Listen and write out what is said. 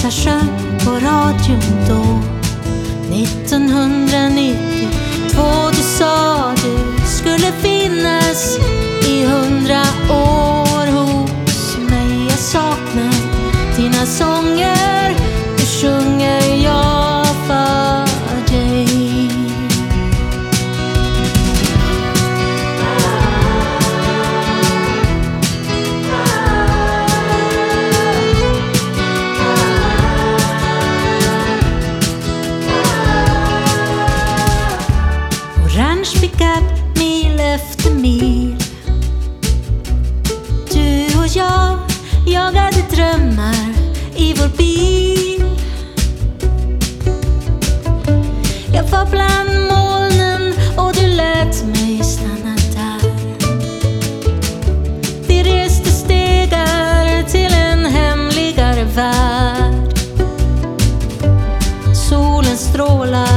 Lisa sjöng på radion då 1992. Du sa du skulle finnas i 100 år hos mig. Jag saknar dina sånger, du sjunger jag för dig. Orange pickup, mil efter mil. Du och jag jagade drömmar i vår bil. Jag var bland molnen och du lät mig stanna där. Vi reste stegar till en hemligare värld. Solen strålar